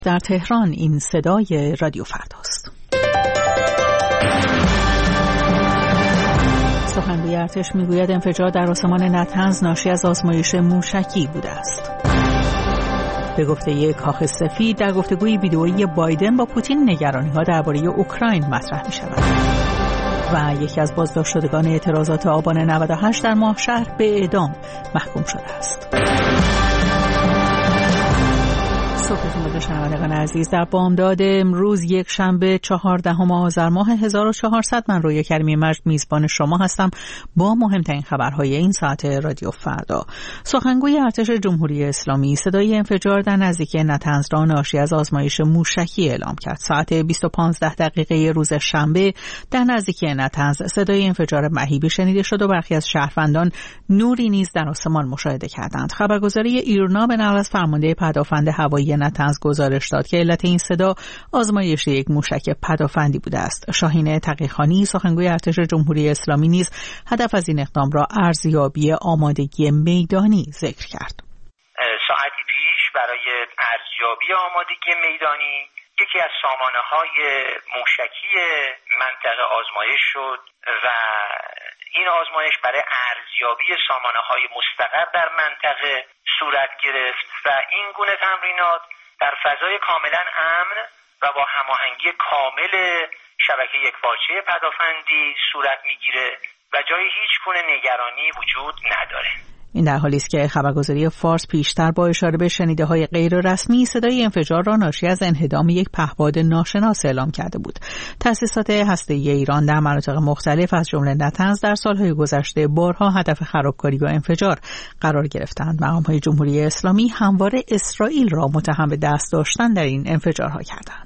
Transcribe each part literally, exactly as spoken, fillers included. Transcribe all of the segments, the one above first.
در تهران این صدای رادیو فرداست. سخنگوی ارتش میگوید انفجار در آسمان نطنز ناشی از آزمایش موشکی بوده است. به گفته یک کاخ سفید در گفتگوی ویدئویی بایدن با پوتین نگرانی‌ها درباره اوکراین مطرح می‌شود. و یکی از بازداشت شدگان اعتراضات آبان نود و هشت در ماهشهر به اعدام محکوم شده است. صبحتون بخیر شنوندگان عزیز. در بامداد امروز یک شنبه چهاردهم آذر ماه هزار و چهارصد من رویا کریمی مجد میزبان شما هستم با مهمترین خبرهای این ساعت رادیو فردا. سخنگوی ارتش جمهوری اسلامی صدای انفجار در نزدیکی نطنز را ناشی از آزمایش موشکی اعلام کرد. ساعت بیست و پانزده دقیقه روز شنبه در نزدیکی نطنز صدای انفجار مهیبی شنیده شد و برخی از شهروندان نوری نیز در آسمان مشاهده کردند. خبرگزاری ایرنا به نقل از فرمانده پدافند هوایی نطنز گزارش داد که علت این صدا آزمایش یک موشک پدافندی بوده است. شاهین تقی‌خانی سخنگوی ارتش جمهوری اسلامی نیز هدف از این اقدام را ارزیابی آمادگی میدانی ذکر کرد. ساعتی پیش برای ارزیابی آمادگی میدانی یکی از سامانه‌های موشکی منطقه آزمایش شد و این آزمایش برای ارزیابی سامانه‌های مستقر در منطقه صورت گرفت و این گونه تمرینات در فضای کاملا امن و با هماهنگی کامل شبکه یکپارچه پدافندی صورت میگیره و جای هیچ گونه نگرانی وجود نداره. این در حالی است که خبرگزاری فارس پیشتر با اشاره به شنیده‌های غیر رسمی صدای انفجار را ناشی از انهدام یک پهپاد ناشناس اعلام کرده بود. تأسیسات هسته‌ای ایران در مناطق مختلف از جمله نطنز در سالهای گذشته بارها هدف خرابکاری و انفجار قرار گرفتند. مقام‌های جمهوری اسلامی همواره اسرائیل را متهم به دست داشتن در این انفجارها کردند.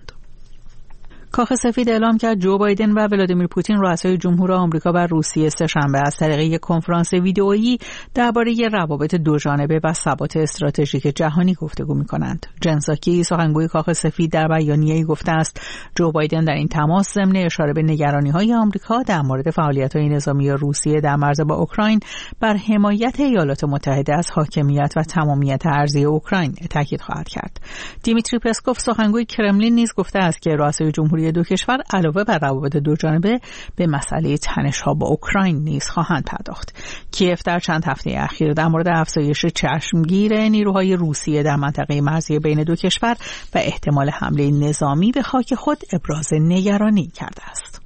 کاخ سفید اعلام کرد جو بایدن و ولادیمیر پوتین رؤسای جمهور آمریکا و روسیه سه‌شنبه از طریق یک کنفرانس ویدئویی درباره روابط دوجانبه و ثبات استراتژیک جهانی گفتگو می‌کنند. جن ساکی سخنگوی کاخ سفید در بیانیه‌ای گفته است جو بایدن در این تماس ضمن اشاره به نگرانی‌های آمریکا در مورد فعالیت‌های نظامی روسیه در مرز با اوکراین بر حمایت ایالات متحده از حاکمیت و تمامیت ارضی اوکراین تاکید خواهد کرد. دیمیتری پسکوف سخنگوی کرملین نیز گفته است که رؤسای جمهوری دو کشور علاوه بر روابط دوجانبه به مسئله تنش‌ها با اوکراین نیز خواهند پرداخت. کیف در چند هفته اخیر در مورد افزایش چشمگیر نیروهای روسیه در منطقه مرزی بین دو کشور و احتمال حمله نظامی به خاک خود ابراز نگرانی کرده است.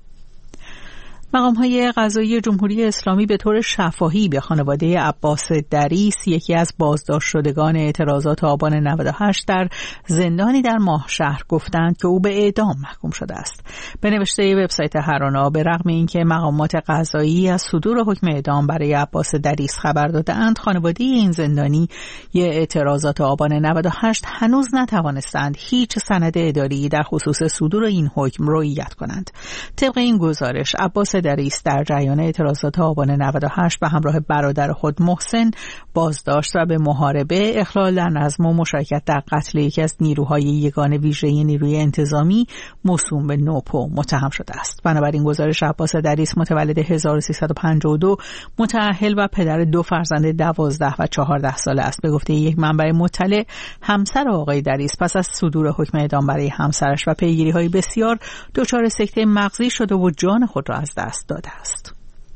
مقام‌های قضایی جمهوری اسلامی به طور شفاهی به خانواده عباس دریس یکی از بازداشت شدگان اعتراضات آبان نود و هشت در زندانی در ماهشهر گفتند که او به اعدام محکوم شده است. به نوشته وبسایت هرانا به رغم اینکه مقامات قضایی از صدور حکم اعدام برای عباس دریس خبر داده‌اند، خانواده این زندانی ی اعتراضات آبان نود و هشت هنوز نتوانستند هیچ سند اداری در خصوص صدور این حکم رعایت کنند. طبق این گزارش عباس دریس در جریان اعتراضات آبان نود و هشت به همراه برادر خود محسن بازداشت و به محاربه، اخلال در نظم و مشارکت در قتل یکی از نیروهای یگان ویژه نیروی انتظامی موسوم به نوپو متهم شده است. بنابراین گزارش عباس دریس متولد هزار و سیصد و پنجاه و دو متأهل و پدر دو فرزند دوازده و چهارده ساله است. به گفته یک منبع مطلع، همسر آقای دریس پس از صدور حکم اعدام برای همسرش و پیگیری‌های بسیار دچار سکته مغزی شده و جان خود را از دست داده است.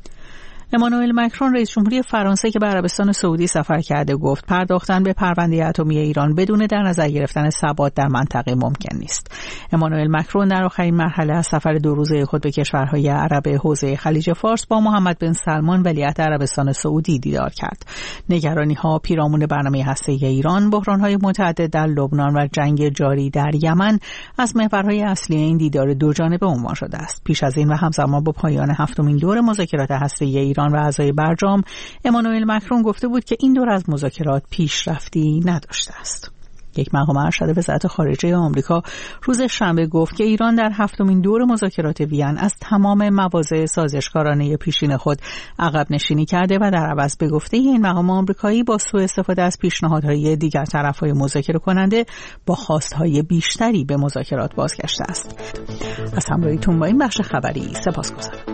امانوئل مکرون رئیس جمهوری فرانسه که به عربستان سعودی سفر کرده گفت پرداختن به پرونده اتمی ایران بدون در نظر گرفتن ثبات در منطقه ممکن نیست. امانوئل مکرون در آخرین مرحله از سفر دو روزه خود به کشورهای عرب حوزه خلیج فارس با محمد بن سلمان ولیعهد عربستان سعودی دیدار کرد. نگرانی‌ها پیرامون برنامه هسته‌ای ایران، بحران‌های متعدد در لبنان و جنگ جاری در یمن از محورهای اصلی این دیدار دوجانبه عنوان شده است. پیش از این و همزمان با پایان هفتمین دور مذاکرات هسته‌ای ایران و اعضای برجام، امانوئل مکرون گفته بود که این دور از مذاکرات پیشرفتی نداشته است. یک مقام ارشد وزارت خارجه آمریکا روز شنبه گفت که ایران در هفتمین دور مذاکرات وین از تمام مواضع سازشکارانه پیشین خود عقب نشینی کرده و در عوض به گفته این مقام آمریکایی با سوء استفاده از پیشنهادهای دیگر طرف‌های مذاکره کننده با خواستهای بیشتری به مذاکرات بازگشته است. از همراهیتون با این بخش خبری سپاسگزارم.